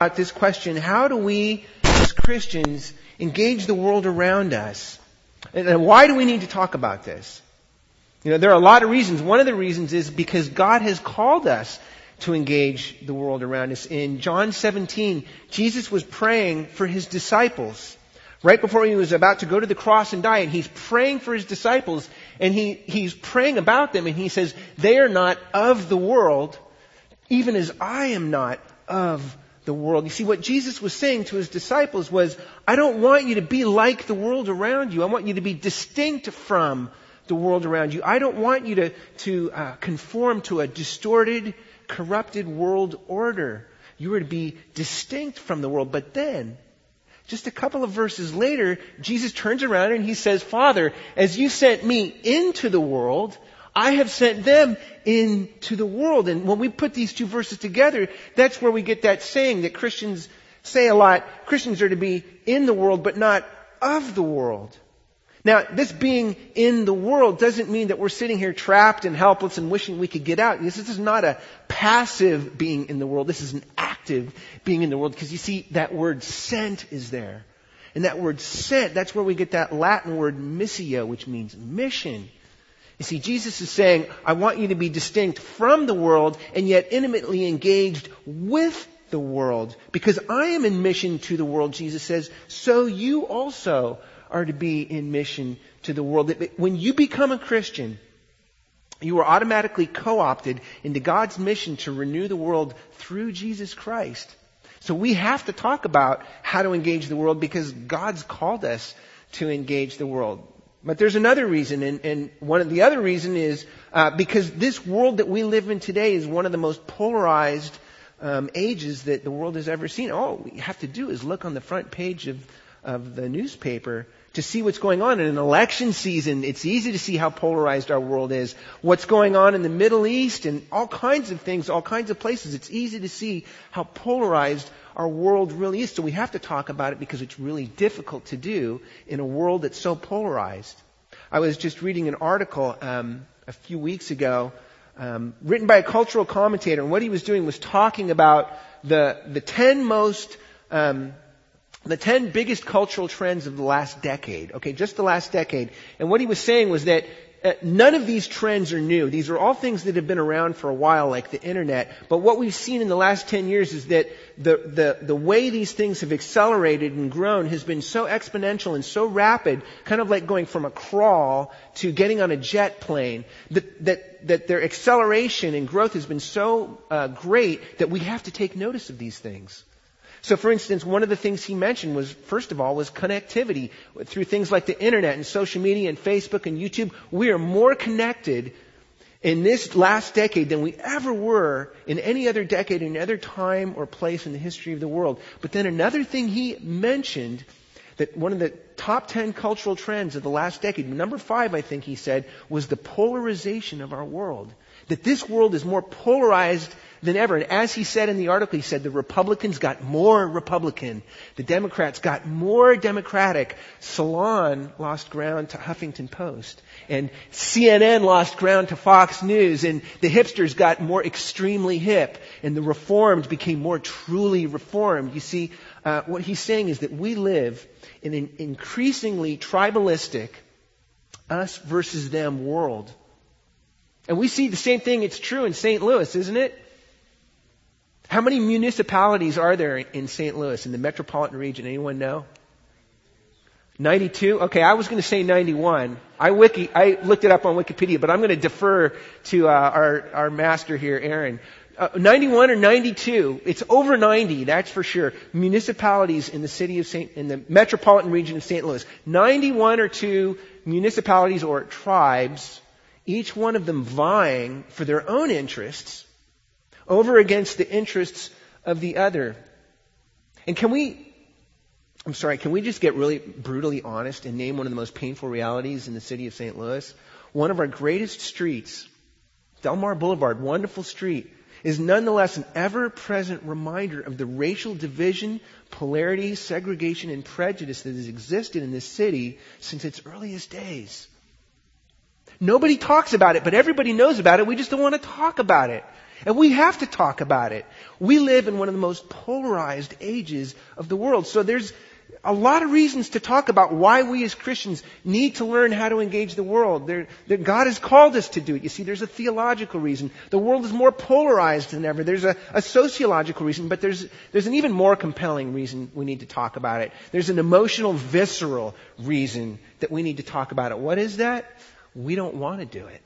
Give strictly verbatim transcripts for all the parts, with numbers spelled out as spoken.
about this question: how do we, as Christians, engage the world around us? And why do we need to talk about this? You know, there are a lot of reasons. One of the reasons is because God has called us to engage the world around us. In John seventeen, Jesus was praying for His disciples. Right before He was about to go to the cross and die, and He's praying for His disciples, and he, He's praying about them, and He says, they are not of the world, even as I am not of the world. You see, what Jesus was saying to His disciples was, I don't want you to be like the world around you. I want you to be distinct from the world around you. I don't want you to, to uh, conform to a distorted, corrupted world order. You are to be distinct from the world. But then, just a couple of verses later, Jesus turns around and He says, Father, as you sent me into the world, I have sent them into the world. And when we put these two verses together, that's where we get that saying that Christians say a lot. Christians are to be in the world, but not of the world. Now, this being in the world doesn't mean that we're sitting here trapped and helpless and wishing we could get out. This is not a passive being in the world. This is an active being in the world. Because you see, that word sent is there. And that word sent, that's where we get that Latin word missio, which means mission. You see, Jesus is saying, I want you to be distinct from the world and yet intimately engaged with the world. Because I am in mission to the world, Jesus says, so you also are to be in mission to the world. When you become a Christian, you are automatically co-opted into God's mission to renew the world through Jesus Christ. So we have to talk about how to engage the world because God's called us to engage the world. But there's another reason, and, and one of the other reason is uh, because this world that we live in today is one of the most polarized um, ages that the world has ever seen. All we have to do is look on the front page of, of the newspaper to see what's going on. In an election season, it's easy to see how polarized our world is. What's going on in the Middle East and all kinds of things, all kinds of places. It's easy to see how polarized our world really is. So we have to talk about it because it's really difficult to do in a world that's so polarized. I was just reading an article um, a few weeks ago um, written by a cultural commentator, and what he was doing was talking about the the ten most um, the ten biggest cultural trends of the last decade. Okay, just the last decade. And what he was saying was that uh, none of these trends are new. These are all things that have been around for a while, like the internet. But what we've seen in the last ten years is that the, the, the way these things have accelerated and grown has been so exponential and so rapid, kind of like going from a crawl to getting on a jet plane, that, that, that their acceleration and growth has been so uh, great that we have to take notice of these things. So, for instance, one of the things he mentioned was, first of all, was connectivity. Through things like the internet and social media and Facebook and YouTube, we are more connected in this last decade than we ever were in any other decade, in any other time or place in the history of the world. But then another thing he mentioned, that one of the top ten cultural trends of the last decade, number five, I think he said, was the polarization of our world. That this world is more polarized than ever. And as he said in the article, he said the Republicans got more Republican. The Democrats got more Democratic. Salon lost ground to Huffington Post. And C N N lost ground to Fox News. And the hipsters got more extremely hip. And the reformed became more truly reformed. You see, uh, what he's saying is that we live in an increasingly tribalistic, us versus them world. And we see the same thing. It's true in Saint Louis, isn't it? How many municipalities are there in Saint Louis, in the metropolitan region? Anyone know? ninety-two? Okay, I was going to say ninety-one. I wiki, I looked it up on Wikipedia, but I'm going to defer to uh, our, our master here, Aaron. Uh, ninety-one or ninety-two? It's over ninety, that's for sure. Municipalities in the city of Saint, in the metropolitan region of Saint Louis. ninety-one or two municipalities or tribes, each one of them vying for their own interests over against the interests of the other. And can we, I'm sorry, can we just get really brutally honest and name one of the most painful realities in the city of Saint Louis? One of our greatest streets, Delmar Boulevard, wonderful street, is nonetheless an ever-present reminder of the racial division, polarity, segregation, and prejudice that has existed in this city since its earliest days. Nobody talks about it, but everybody knows about it. We just don't want to talk about it. And we have to talk about it. We live in one of the most polarized ages of the world. So there's a lot of reasons to talk about why we as Christians need to learn how to engage the world. There, that God has called us to do it. You see, there's a theological reason. The world is more polarized than ever. There's a, a sociological reason, but there's, there's an even more compelling reason we need to talk about it. There's an emotional, visceral reason that we need to talk about it. What is that? We don't want to do it.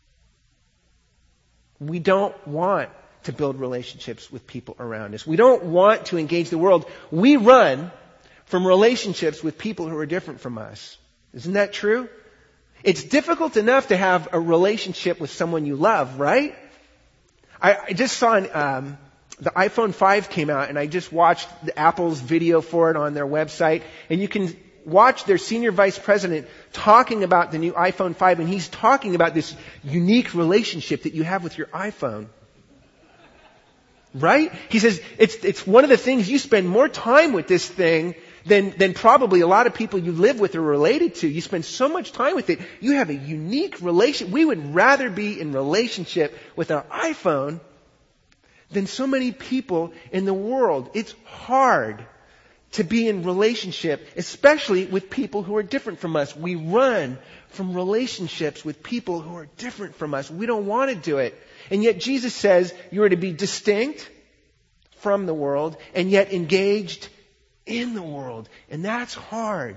We don't want to build relationships with people around us. We don't want to engage the world. We run from relationships with people who are different from us. Isn't that true? It's difficult enough to have a relationship with someone you love, right? I, I just saw an, um, the iPhone five came out, and I just watched the Apple's video for it on their website, and you can watch their senior vice president talking about the new iPhone five, and he's talking about this unique relationship that you have with your iPhone. Right? He says it's it's one of the things you spend more time with this thing than than probably a lot of people you live with or related to. You spend so much time with it. You have a unique relation. We would rather be in relationship with our iPhone than so many people in the world. It's hard to be in relationship, especially with people who are different from us. We run from relationships with people who are different from us. We don't want to do it. And yet Jesus says you are to be distinct from the world and yet engaged in the world. And that's hard.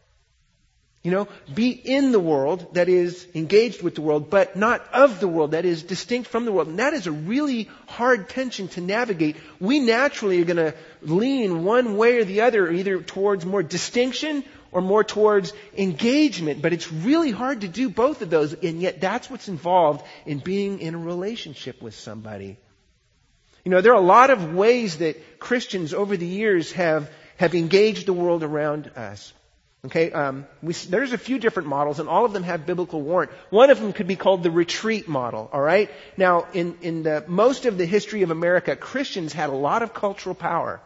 You know, be in the world, that is engaged with the world, but not of the world, that is distinct from the world. And that is a really hard tension to navigate. We naturally are going to lean one way or the other, either towards more distinction or more towards engagement. But it's really hard to do both of those, and yet that's what's involved in being in a relationship with somebody. You know, there are a lot of ways that Christians over the years have, have engaged the world around us. Okay, um, we, there's a few different models, and all of them have biblical warrant. One of them could be called the retreat model. All right. Now, in in the most of the history of America, Christians had a lot of cultural power,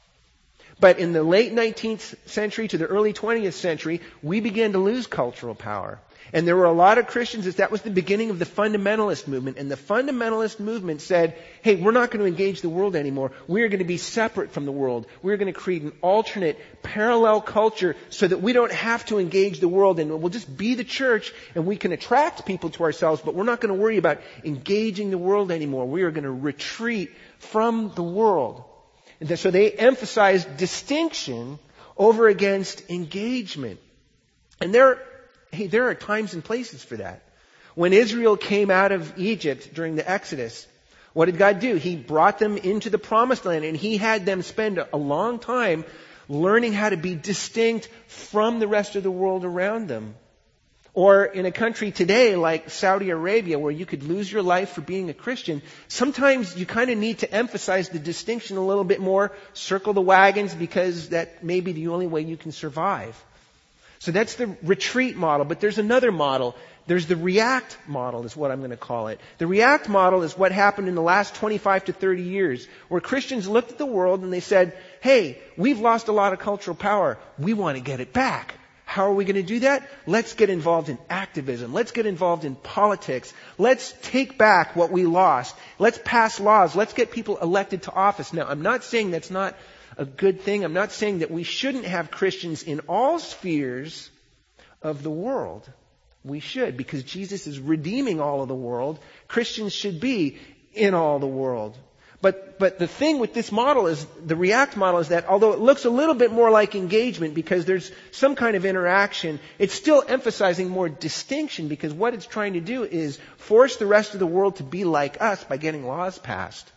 but in the late nineteenth century to the early twentieth century, we began to lose cultural power. And there were a lot of Christians, that was the beginning of the fundamentalist movement. And the fundamentalist movement said, hey, we're not going to engage the world anymore. We're going to be separate from the world. We're going to create an alternate, parallel culture so that we don't have to engage the world, and we'll just be the church, and we can attract people to ourselves, but we're not going to worry about engaging the world anymore. We are going to retreat from the world. And so they emphasized distinction over against engagement. And there Hey, there are times and places for that. When Israel came out of Egypt during the Exodus, what did God do? He brought them into the Promised Land, and He had them spend a long time learning how to be distinct from the rest of the world around them. Or in a country today like Saudi Arabia, where you could lose your life for being a Christian, sometimes you kind of need to emphasize the distinction a little bit more, circle the wagons, because that may be the only way you can survive. So that's the retreat model, but there's another model. There's the react model is what I'm going to call it. The react model is what happened in the last twenty-five to thirty years, where Christians looked at the world and they said, hey, we've lost a lot of cultural power. We want to get it back. How are we going to do that? Let's get involved in activism. Let's get involved in politics. Let's take back what we lost. Let's pass laws. Let's get people elected to office. Now, I'm not saying that's not a good thing. I'm not saying that we shouldn't have Christians in all spheres of the world. We should, because Jesus is redeeming all of the world. Christians should be in all the world. But but the thing with this model is, the react model is that although it looks a little bit more like engagement because there's some kind of interaction, it's still emphasizing more distinction, because what it's trying to do is force the rest of the world to be like us by getting laws passed.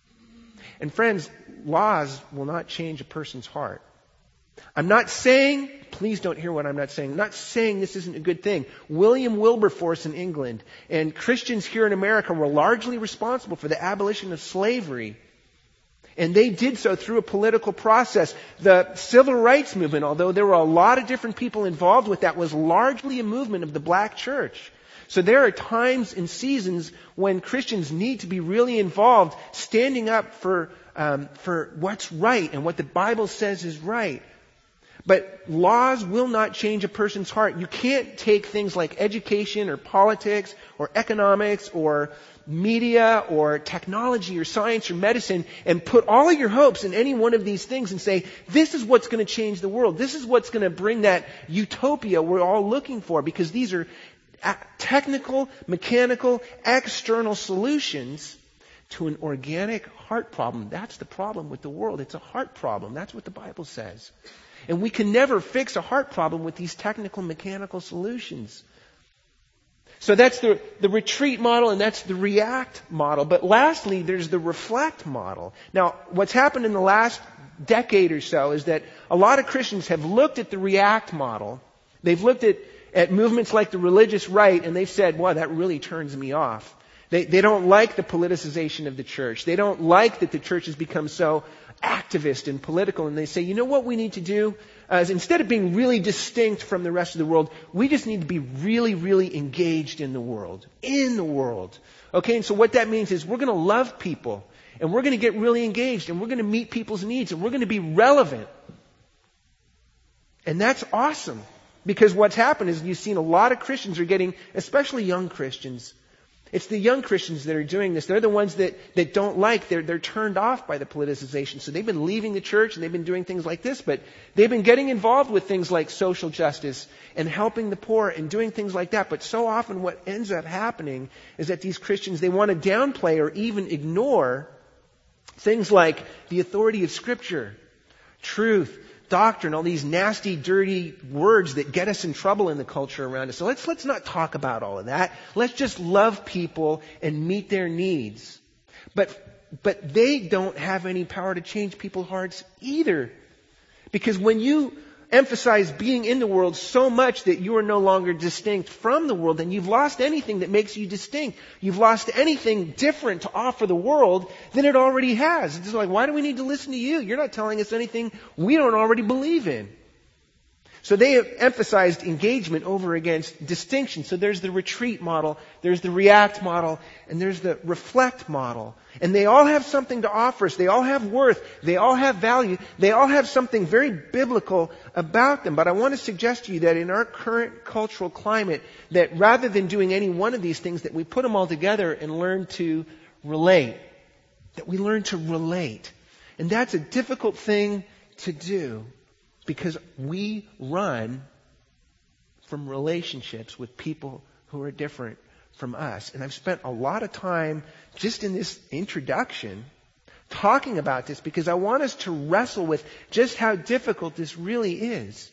And friends, laws will not change a person's heart. I'm not saying, please don't hear what I'm not saying. I'm not saying this isn't a good thing. William Wilberforce in England and Christians here in America were largely responsible for the abolition of slavery. And they did so through a political process. The civil rights movement, although there were a lot of different people involved with that, was largely a movement of the black church. So there are times and seasons when Christians need to be really involved, standing up for um, for what's right and what the Bible says is right. But laws will not change a person's heart. You can't take things like education or politics or economics or media or technology or science or medicine and put all of your hopes in any one of these things and say, this is what's going to change the world. This is what's going to bring that utopia we're all looking for, because these are technical, mechanical, external solutions to an organic heart problem. That's the problem with the world. It's a heart problem. That's what the Bible says. And we can never fix a heart problem with these technical, mechanical solutions. So that's the, the retreat model, and that's the react model. But lastly, there's the reflect model. Now, what's happened in the last decade or so is that a lot of Christians have looked at the react model. They've looked at, at movements like the religious right, and they've said, wow, that really turns me off. They, they don't like the politicization of the church. They don't like that the church has become so activist and political. And they say, you know what we need to do? Uh, is instead of being really distinct from the rest of the world, we just need to be really, really engaged in the world. In the world. Okay, and so what that means is we're going to love people. And we're going to get really engaged. And we're going to meet people's needs. And we're going to be relevant. And that's awesome. Because what's happened is you've seen a lot of Christians are getting, especially young Christians, it's the young Christians that are doing this. They're the ones that, that don't like, they're, they're turned off by the politicization. So they've been leaving the church and they've been doing things like this, but they've been getting involved with things like social justice and helping the poor and doing things like that. But so often what ends up happening is that these Christians, they want to downplay or even ignore things like the authority of Scripture, truth, doctrine, all these nasty, dirty words that get us in trouble in the culture around us. So let's, let's not talk about all of that. Let's just love people and meet their needs. But, but they don't have any power to change people's hearts either. Because when you emphasize being in the world so much that you are no longer distinct from the world, then you've lost anything that makes you distinct. You've lost anything different to offer the world than it already has. It's like, why do we need to listen to you? You're not telling us anything we don't already believe in. So they have emphasized engagement over against distinction. So there's the retreat model, there's the react model, and there's the reflect model. And they all have something to offer us. They all have worth. They all have value. They all have something very biblical about them. But I want to suggest to you that in our current cultural climate, that rather than doing any one of these things, that we put them all together and learn to relate. That we learn to relate. And that's a difficult thing to do. Because we run from relationships with people who are different from us. And I've spent a lot of time just in this introduction talking about this because I want us to wrestle with just how difficult this really is.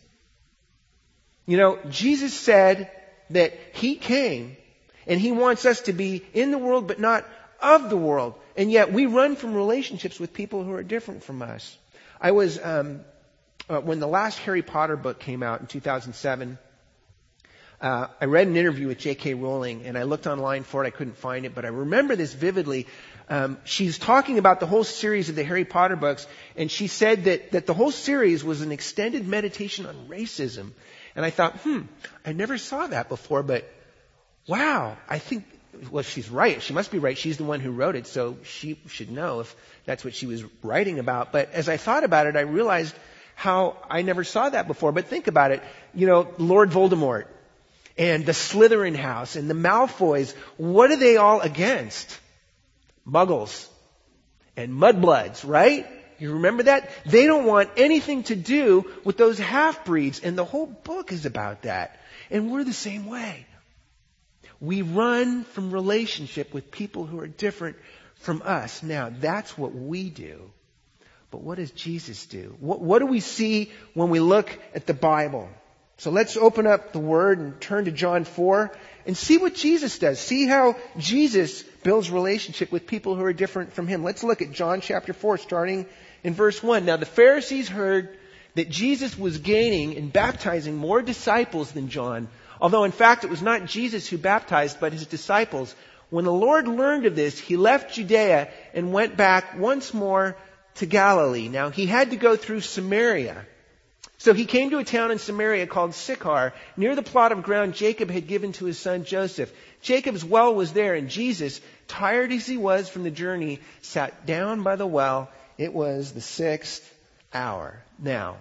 You know, Jesus said that He came and He wants us to be in the world but not of the world. And yet we run from relationships with people who are different from us. I was... Um, Uh, when the last Harry Potter book came out in two thousand seven, uh, I read an interview with J K Rowling, and I looked online for it. I couldn't find it, but I remember this vividly. Um, she's talking about the whole series of the Harry Potter books, and she said that, that the whole series was an extended meditation on racism. And I thought, hmm, I never saw that before, but wow, I think, well, she's right. She must be right. She's the one who wrote it, so she should know if that's what she was writing about. But as I thought about it, I realized how I never saw that before. But think about it. You know, Lord Voldemort and the Slytherin house and the Malfoys, what are they all against? Muggles and mudbloods, right? You remember that? They don't want anything to do with those half-breeds. And the whole book is about that. And we're the same way. We run from relationship with people who are different from us. Now, that's what we do. But what does Jesus do? What, what do we see when we look at the Bible? So let's open up the Word and turn to John four and see what Jesus does. See how Jesus builds relationship with people who are different from Him. Let's look at John chapter four, starting in verse one. Now the Pharisees heard that Jesus was gaining and baptizing more disciples than John, although in fact it was not Jesus who baptized, but His disciples. When the Lord learned of this, He left Judea and went back once more to Galilee. Now, He had to go through Samaria. So He came to a town in Samaria called Sychar, near the plot of ground Jacob had given to his son Joseph. Jacob's well was there, and Jesus, tired as He was from the journey, sat down by the well. It was the sixth hour. Now,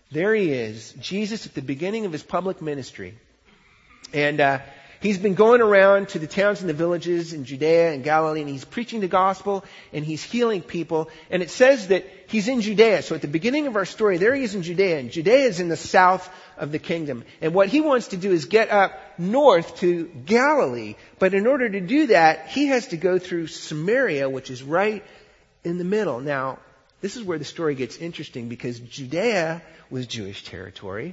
There he is, Jesus at the beginning of his public ministry. And uh, he's been going around to the towns and the villages in Judea and Galilee, and he's preaching the gospel, and he's healing people. And it says that he's in Judea. So at the beginning of our story, there he is in Judea. And Judea is in the south of the kingdom. And what he wants to do is get up north to Galilee. But in order to do that, he has to go through Samaria, which is right in the middle. Now, this is where the story gets interesting, because Judea was Jewish territory.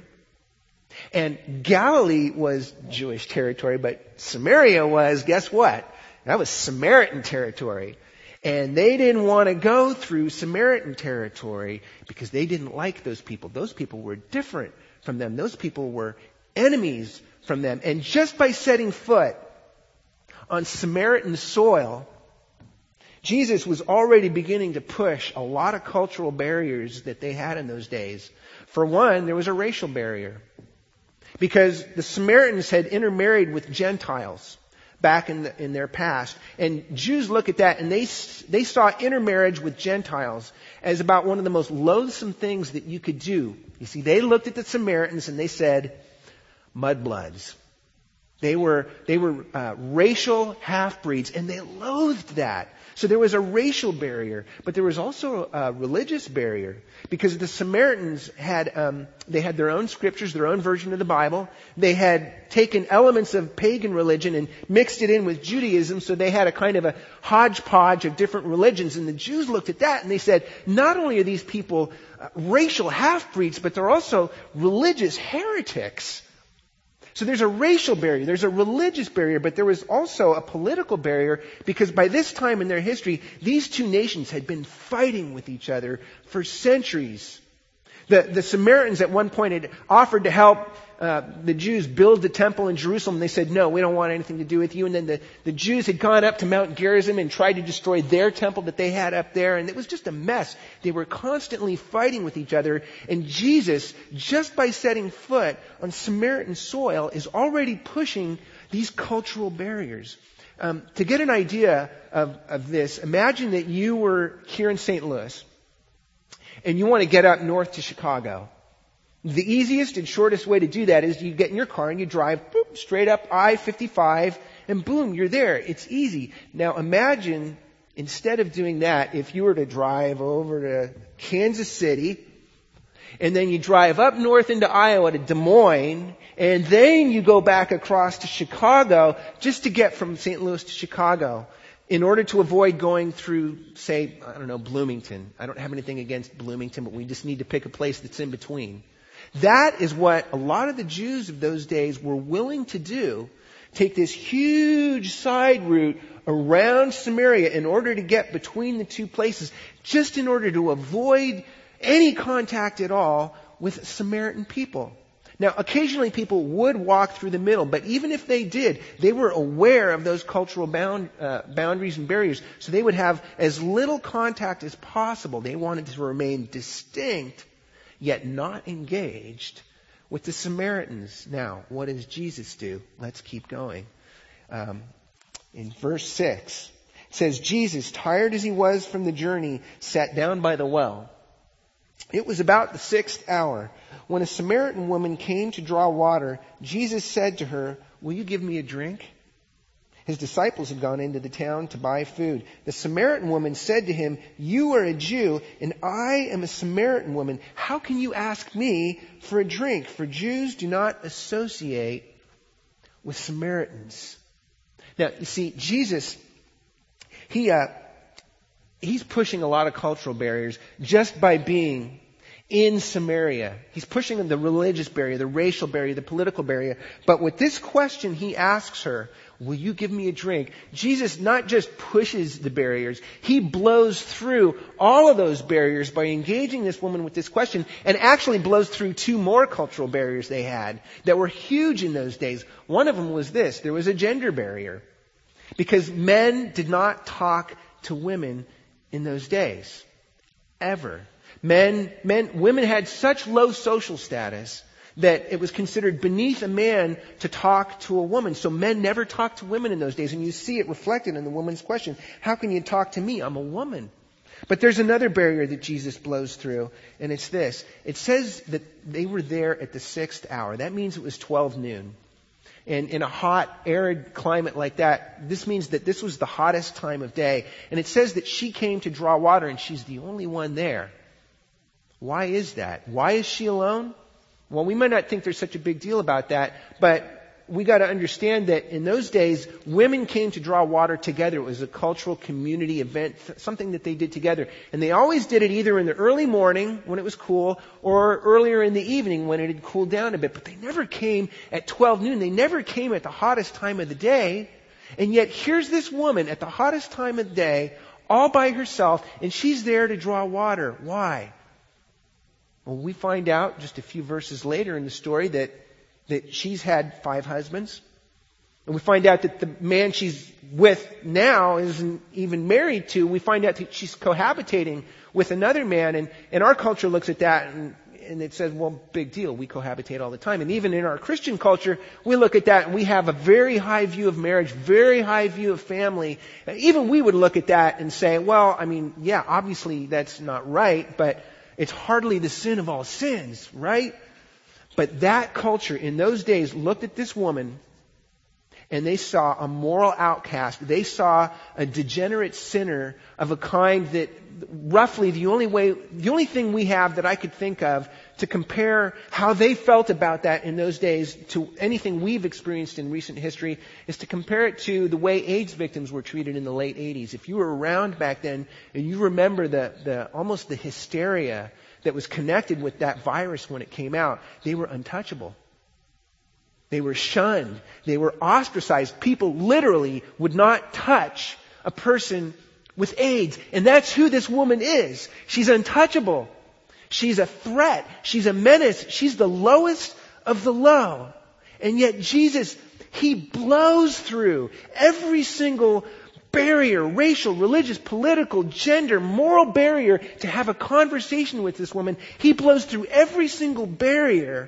And Galilee was Jewish territory, but Samaria was, guess what? That was Samaritan territory. And they didn't want to go through Samaritan territory because they didn't like those people. Those people were different from them. Those people were enemies from them. And just by setting foot on Samaritan soil, Jesus was already beginning to push a lot of cultural barriers that they had in those days. For one, there was a racial barrier, because the Samaritans had intermarried with Gentiles back in, the, in their past. And Jews look at that and they, they saw intermarriage with Gentiles as about one of the most loathsome things that you could do. You see, they looked at the Samaritans and they said, mudbloods. They were, they were uh, racial half-breeds, and they loathed that. So there was a racial barrier, but there was also a religious barrier, because the Samaritans had, um, they had their own scriptures, their own version of the Bible. They had taken elements of pagan religion and mixed it in with Judaism, so they had a kind of a hodgepodge of different religions. And the Jews looked at that and they said, not only are these people uh, racial half-breeds, but they're also religious heretics. So there's a racial barrier, there's a religious barrier, but there was also a political barrier, because by this time in their history, these two nations had been fighting with each other for centuries. The, the Samaritans at one point had offered to help uh, the Jews build the temple in Jerusalem. They said, no, we don't want anything to do with you. And then the, the Jews had gone up to Mount Gerizim and tried to destroy their temple that they had up there. And it was just a mess. They were constantly fighting with each other. And Jesus, just by setting foot on Samaritan soil, is already pushing these cultural barriers. Um, to get an idea of, of this, imagine that you were here in Saint Louis and you want to get up north to Chicago. The easiest and shortest way to do that is you get in your car and you drive boop, straight up I fifty-five, and boom, you're there. It's easy. Now imagine, instead of doing that, if you were to drive over to Kansas City, and then you drive up north into Iowa to Des Moines, and then you go back across to Chicago just to get from Saint Louis to Chicago, in order to avoid going through, say, I don't know, Bloomington. I don't have anything against Bloomington, but we just need to pick a place that's in between. That is what a lot of the Jews of those days were willing to do. Take this huge side route around Samaria in order to get between the two places, just in order to avoid any contact at all with Samaritan people. Now, occasionally people would walk through the middle, but even if they did, they were aware of those cultural bound, uh, boundaries and barriers, so they would have as little contact as possible. They wanted to remain distinct, yet not engaged with the Samaritans. Now, what does Jesus do? Let's keep going. Um, in verse six, it says, Jesus, tired as he was from the journey, sat down by the well. It was about the sixth hour. When a Samaritan woman came to draw water, Jesus said to her, "Will you give me a drink?" His disciples had gone into the town to buy food. The Samaritan woman said to him, "You are a Jew, and I am a Samaritan woman. How can you ask me for a drink?" For Jews do not associate with Samaritans. Now, you see, Jesus, he uh, he's pushing a lot of cultural barriers just by being in Samaria. He's pushing the religious barrier, the racial barrier, the political barrier. But with this question he asks her, "Will you give me a drink?" Jesus not just pushes the barriers, he blows through all of those barriers by engaging this woman with this question, and actually blows through two more cultural barriers they had that were huge in those days. One of them was this: there was a gender barrier, because men did not talk to women in those days. Ever. Men, men, women had such low social status that it was considered beneath a man to talk to a woman. So men never talked to women in those days. And you see it reflected in the woman's question. How can you talk to me? I'm a woman. But there's another barrier that Jesus blows through, and it's this. It says that they were there at the sixth hour. That means it was twelve noon. And in a hot, arid climate like that, this means that this was the hottest time of day. And it says that she came to draw water, and she's the only one there. Why is that? Why is she alone? Well, we might not think there's such a big deal about that, but we got to understand that in those days, women came to draw water together. It was a cultural community event, something that they did together. And they always did it either in the early morning when it was cool or earlier in the evening when it had cooled down a bit. But they never came at twelve noon. They never came at the hottest time of the day. And yet here's this woman at the hottest time of the day, all by herself, and she's there to draw water. Why? Well, we find out just a few verses later in the story that that she's had five husbands. And we find out that the man she's with now isn't even married to. We find out that she's cohabitating with another man. And, and our culture looks at that and, and it says, well, big deal. We cohabitate all the time. And even in our Christian culture, we look at that and we have a very high view of marriage, very high view of family. And even we would look at that and say, well, I mean, yeah, obviously that's not right, but it's hardly the sin of all sins, right? But that culture in those days looked at this woman and they saw a moral outcast. They saw a degenerate sinner of a kind that roughly the only way, the only thing we have that I could think of to compare how they felt about that in those days to anything we've experienced in recent history is to compare it to the way AIDS victims were treated in the late eighties. If you were around back then and you remember the, the almost the hysteria that was connected with that virus when it came out, they were untouchable. They were shunned. They were ostracized. People literally would not touch a person with AIDS. And that's who this woman is. She's untouchable. She's a threat. She's a menace. She's the lowest of the low. And yet Jesus, He blows through every single barrier, racial, religious, political, gender, moral barrier to have a conversation with this woman. He blows through every single barrier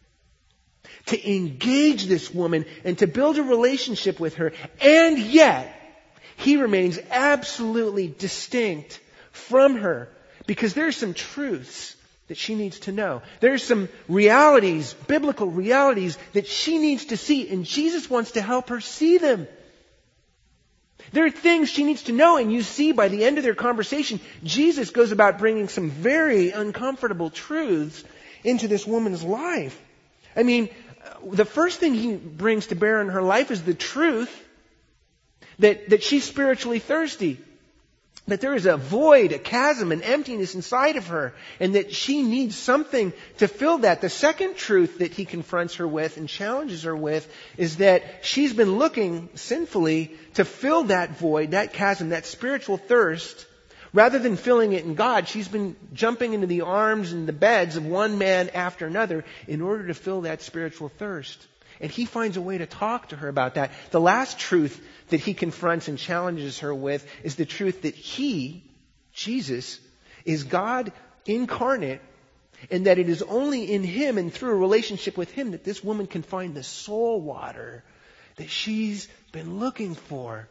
to engage this woman and to build a relationship with her. And yet, He remains absolutely distinct from her because there's some truths that she needs to know. There's some realities, biblical realities that she needs to see, and Jesus wants to help her see them. There are things she needs to know, and you see by the end of their conversation, Jesus goes about bringing some very uncomfortable truths into this woman's life. I mean, the first thing He brings to bear in her life is the truth that, that she's spiritually thirsty. That there is a void, a chasm, an emptiness inside of her, and that she needs something to fill that. The second truth that He confronts her with and challenges her with is that she's been looking sinfully to fill that void, that chasm, that spiritual thirst. Rather than filling it in God, she's been jumping into the arms and the beds of one man after another in order to fill that spiritual thirst. And He finds a way to talk to her about that. The last truth that He confronts and challenges her with is the truth that He, Jesus, is God incarnate, and that it is only in Him and through a relationship with Him that this woman can find the soul water that she's been looking for.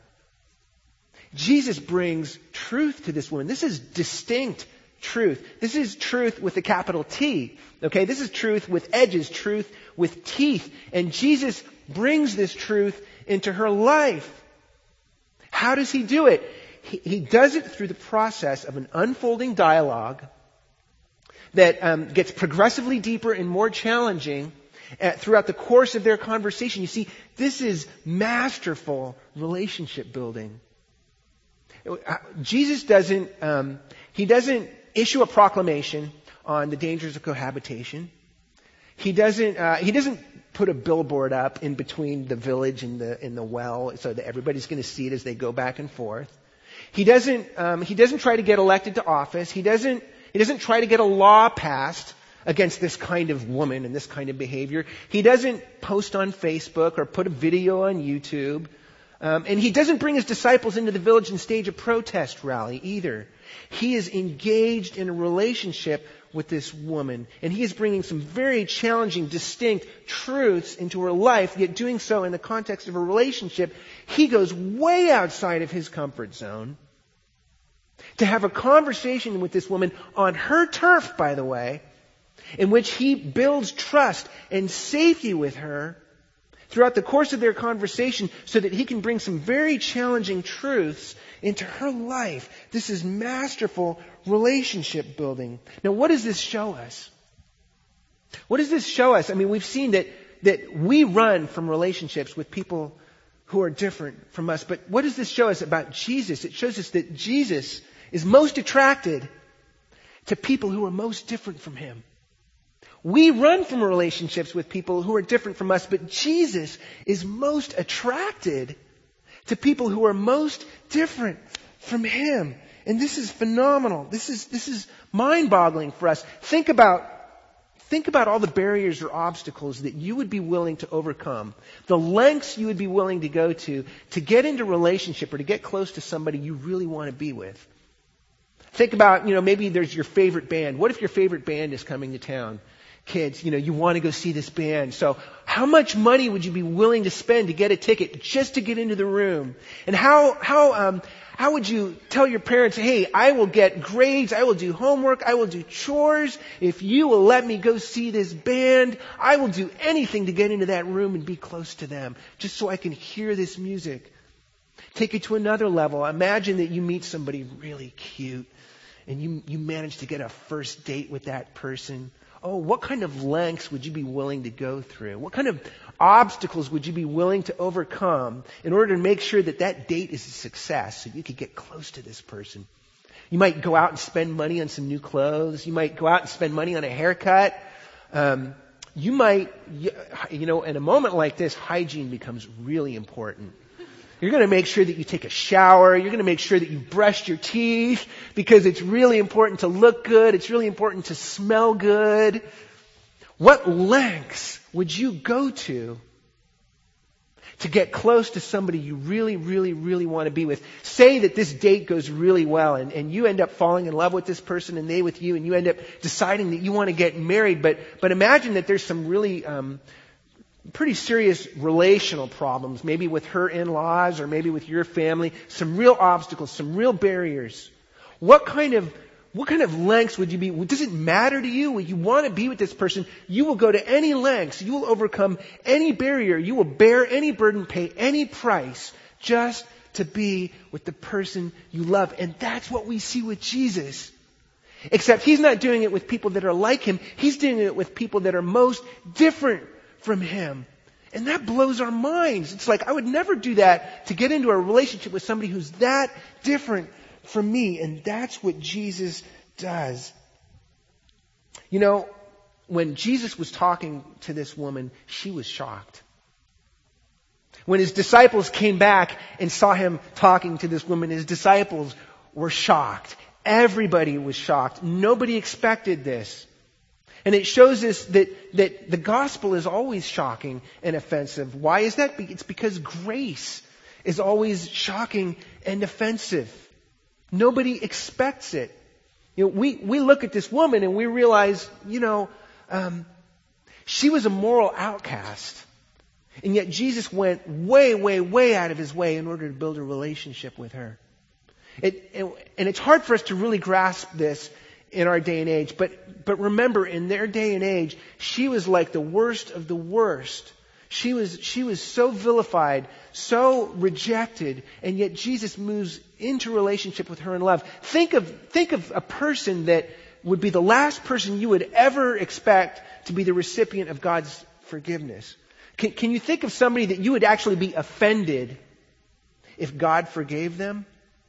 Jesus brings truth to this woman. This is distinct truth. This is truth with a capital T. Okay, this is truth with edges, truth with teeth. And Jesus brings this truth into her life. How does He do it? He, he does it through the process of an unfolding dialogue that um, gets progressively deeper and more challenging uh, throughout the course of their conversation. You see, this is masterful relationship building. Jesus doesn't, um, He doesn't issue a proclamation on the dangers of cohabitation. He doesn't, uh, he doesn't put a billboard up in between the village and the, and the well so that everybody's going to see it as they go back and forth. He doesn't, um, he doesn't try to get elected to office. He doesn't, he doesn't try to get a law passed against this kind of woman and this kind of behavior. He doesn't post on Facebook or put a video on YouTube. Um, and He doesn't bring His disciples into the village and stage a protest rally either. He is engaged in a relationship with this woman. And He is bringing some very challenging, distinct truths into her life, yet doing so in the context of a relationship. He goes way outside of His comfort zone. To have a conversation with this woman on her turf, by the way, in which he builds trust and safety with her throughout the course of their conversation so that he can bring some very challenging truths into her life. This is masterful relationship building. Now, what does this show us? What does this show us? I mean, we've seen that, that we run from relationships with people who are different from us. But what does this show us about Jesus? It shows us that Jesus is most attracted to people who are most different from him. We run from relationships with people who are different from us, but Jesus is most attracted to people who are most different from him. And this is phenomenal. This is, this is mind-boggling for us. Think about, think about all the barriers or obstacles that you would be willing to overcome. The lengths you would be willing to go to to get into a relationship or to get close to somebody you really want to be with. Think about, you know, maybe there's your favorite band. What if your favorite band is coming to town? Kids, you know, you want to go see this band. So how much money would you be willing to spend to get a ticket just to get into the room? And how, how, um, how would you tell your parents, hey, I will get grades, I will do homework, I will do chores. If you will let me go see this band, I will do anything to get into that room and be close to them, just so I can hear this music. Take it to another level. Imagine that you meet somebody really cute and you, you manage to get a first date with that person. Oh, what kind of lengths would you be willing to go through? What kind of obstacles would you be willing to overcome in order to make sure that that date is a success so you could get close to this person? You might go out and spend money on some new clothes. You might go out and spend money on a haircut. Um, you might, you know, in a moment like this, hygiene becomes really important. You're going to make sure that you take a shower. You're going to make sure that you brush your teeth because it's really important to look good. It's really important to smell good. What lengths would you go to to get close to somebody you really, really, really want to be with? Say that this date goes really well and, and you end up falling in love with this person and they with you and you end up deciding that you want to get married. But, but imagine that there's some really, um, pretty serious relational problems, maybe with her in-laws or maybe with your family, some real obstacles, some real barriers. What kind of, what kind of lengths would you be? Does it matter to you? When you want to be with this person, you will go to any lengths. You will overcome any barrier. You will bear any burden, pay any price just to be with the person you love. And that's what we see with Jesus. Except he's not doing it with people that are like him. He's doing it with people that are most different from him. And that blows our minds. It's like, I would never do that to get into a relationship with somebody who's that different from me. And that's what Jesus does. You know, when Jesus was talking to this woman, she was shocked. When his disciples came back and saw him talking to this woman, his disciples were shocked. Everybody was shocked. Nobody expected this. And it shows us that, that the gospel is always shocking and offensive. Why is that? It's because grace is always shocking and offensive. Nobody expects it. You know, we, we look at this woman and we realize, you know, um, she was a moral outcast. And yet Jesus went way, way, way out of his way in order to build a relationship with her. It, it, and it's hard for us to really grasp this in our day and age. But, but remember, in their day and age, she was like the worst of the worst. She was, she was so vilified, so rejected, and yet Jesus moves into relationship with her in love. Think of, think of a person that would be the last person you would ever expect to be the recipient of God's forgiveness. Can, can you think of somebody that you would actually be offended if God forgave them?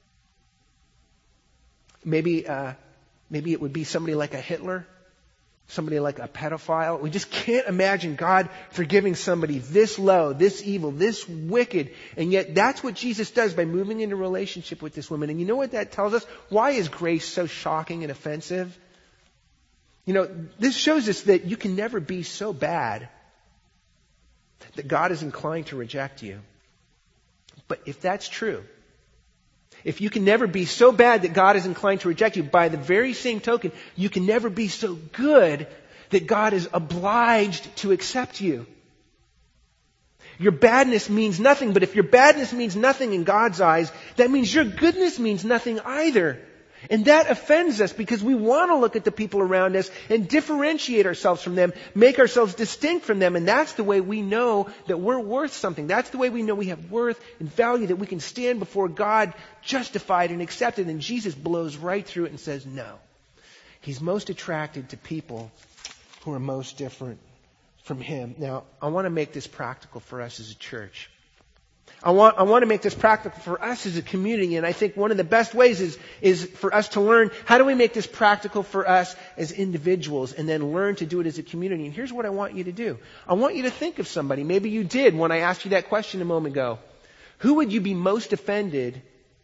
Maybe, uh, Maybe it would be somebody like a Hitler, somebody like a pedophile. We just can't imagine God forgiving somebody this low, this evil, this wicked. And yet that's what Jesus does by moving into relationship with this woman. And you know what that tells us? Why is grace so shocking and offensive? You know, this shows us that you can never be so bad that God is inclined to reject you. But if that's true, if you can never be so bad that God is inclined to reject you, by the very same token, you can never be so good that God is obliged to accept you. Your badness means nothing, but if your badness means nothing in God's eyes, that means your goodness means nothing either And that offends us because we want to look at the people around us and differentiate ourselves from them, make ourselves distinct from them. And that's the way we know that we're worth something. That's the way we know we have worth and value, that we can stand before God justified and accepted. And Jesus blows right through it and says, no. He's most attracted to people who are most different from Him. Now, I want to make this practical for us as a church. I want, I want to make this practical for us as a community, and I think one of the best ways is, is for us to learn how do we make this practical for us as individuals and then learn to do it as a community. And here's what I want you to do. I want you to think of somebody. Maybe you did when I asked you that question a moment ago. Who would you be most offended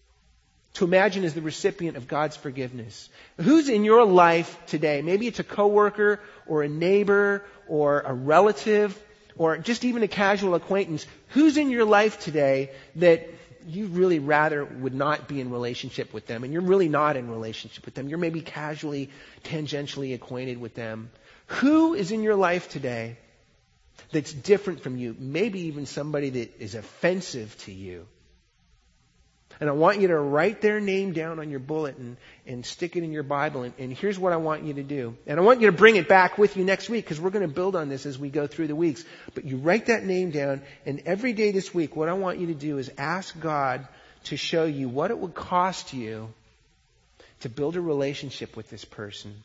to imagine as the recipient of God's forgiveness? Who's in your life today? Maybe it's a coworker or a neighbor or a relative or just even a casual acquaintance. Who's in your life today that you really rather would not be in relationship with them, and you're really not in relationship with them? You're maybe casually, tangentially acquainted with them. Who is in your life today that's different from you? Maybe even somebody that is offensive to you. And I want you to write their name down on your bulletin and stick it in your Bible. And, and here's what I want you to do. And I want you to bring it back with you next week because we're going to build on this as we go through the weeks. But you write that name down, and every day this week, what I want you to do is ask God to show you what it would cost you to build a relationship with this person.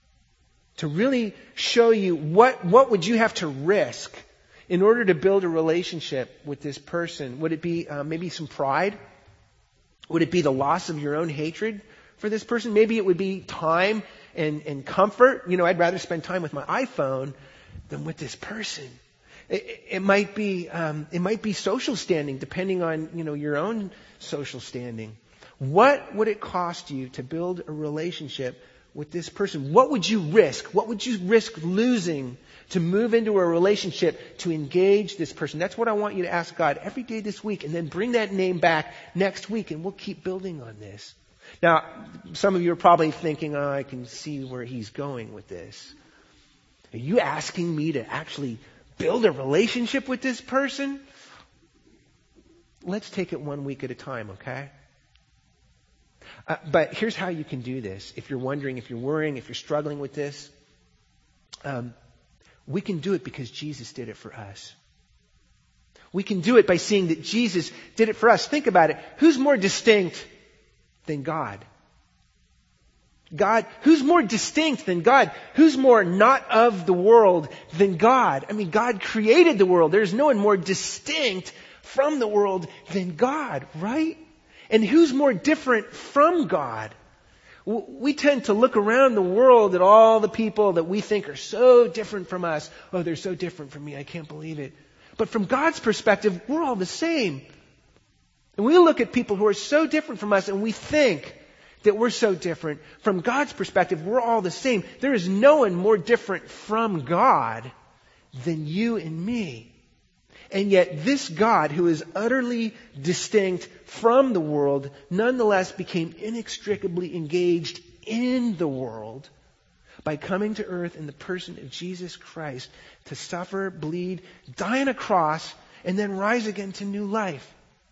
To really show you what, what would you have to risk in order to build a relationship with this person. Would it be uh, maybe some pride? Would it be the loss of your own hatred for this person? Maybe it would be time and, and comfort. You know, I'd rather spend time with my iPhone than with this person. It, it might be, um, it might be social standing, depending on, you know, your own social standing. What would it cost you to build a relationship with this person? What would you risk? What would you risk losing to move into a relationship to engage this person? That's what I want you to ask God every day this week, and then bring that name back next week, and we'll keep building on this. Now, some of you are probably thinking, oh, I can see where he's going with this. Are you asking me to actually build a relationship with this person? Let's take it one week at a time, okay? Uh, but here's how you can do this. If you're wondering, if you're worrying, if you're struggling with this, um, we can do it because Jesus did it for us. We can do it by seeing that Jesus did it for us. Think about it. Who's more distinct than God? God. Who's more distinct than God? Who's more not of the world than God? I mean, God created the world. There's no one more distinct from the world than God, right? And who's more different from God? We tend to look around the world at all the people that we think are so different from us. Oh, they're so different from me. I can't believe it. But from God's perspective, we're all the same. And we look at people who are so different from us and we think that we're so different. From God's perspective, we're all the same. There is no one more different from God than you and me. And yet this God, who is utterly distinct from the world, nonetheless became inextricably engaged in the world by coming to earth in the person of Jesus Christ to suffer, bleed, die on a cross, and then rise again to new life.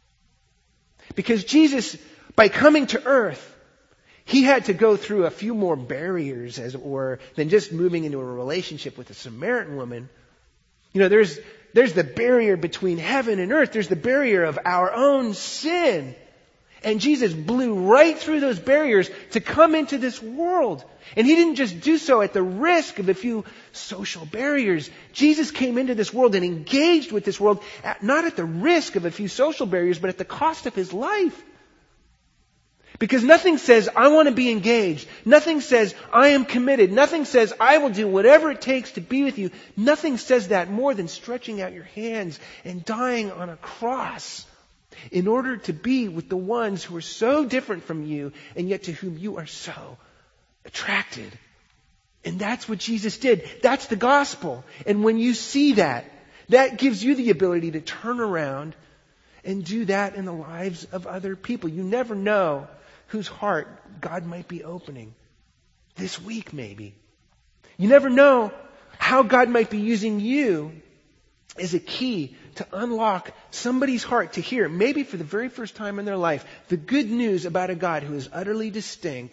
Because Jesus, by coming to earth, he had to go through a few more barriers, as it were, than just moving into a relationship with a Samaritan woman. You know, there's There's the barrier between heaven and earth. There's the barrier of our own sin. And Jesus blew right through those barriers to come into this world. And he didn't just do so at the risk of a few social barriers. Jesus came into this world and engaged with this world, at, not at the risk of a few social barriers, but at the cost of his life. Because nothing says, I want to be engaged. Nothing says, I am committed. Nothing says, I will do whatever it takes to be with you. Nothing says that more than stretching out your hands and dying on a cross in order to be with the ones who are so different from you and yet to whom you are so attracted. And that's what Jesus did. That's the gospel. And when you see that, that gives you the ability to turn around and do that in the lives of other people. You never know whose heart God might be opening this week, maybe. You never know how God might be using you as a key to unlock somebody's heart to hear, maybe for the very first time in their life, the good news about a God who is utterly distinct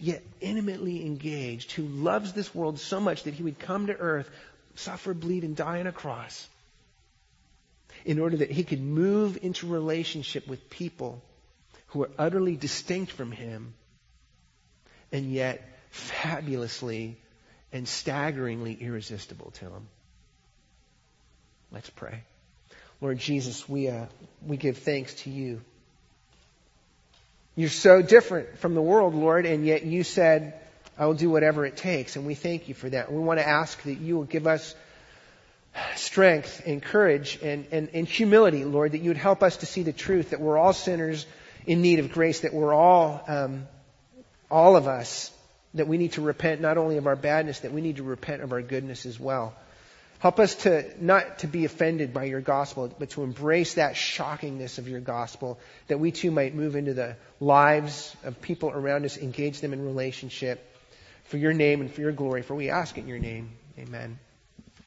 yet intimately engaged, who loves this world so much that he would come to earth, suffer, bleed, and die on a cross in order that he could move into relationship with people who are utterly distinct from him and yet fabulously and staggeringly irresistible to him. Let's pray. Lord Jesus, we uh, we give thanks to you. You're so different from the world, Lord, and yet you said, I will do whatever it takes, and we thank you for that. We want to ask that you will give us strength and courage and, and, and humility, Lord, that you would help us to see the truth, that we're all sinners in need of grace, that we're all, um, all of us, that we need to repent not only of our badness, that we need to repent of our goodness as well. Help us to not to be offended by your gospel, but to embrace that shockingness of your gospel, that we too might move into the lives of people around us, engage them in relationship for your name and for your glory, for we ask in your name. Amen.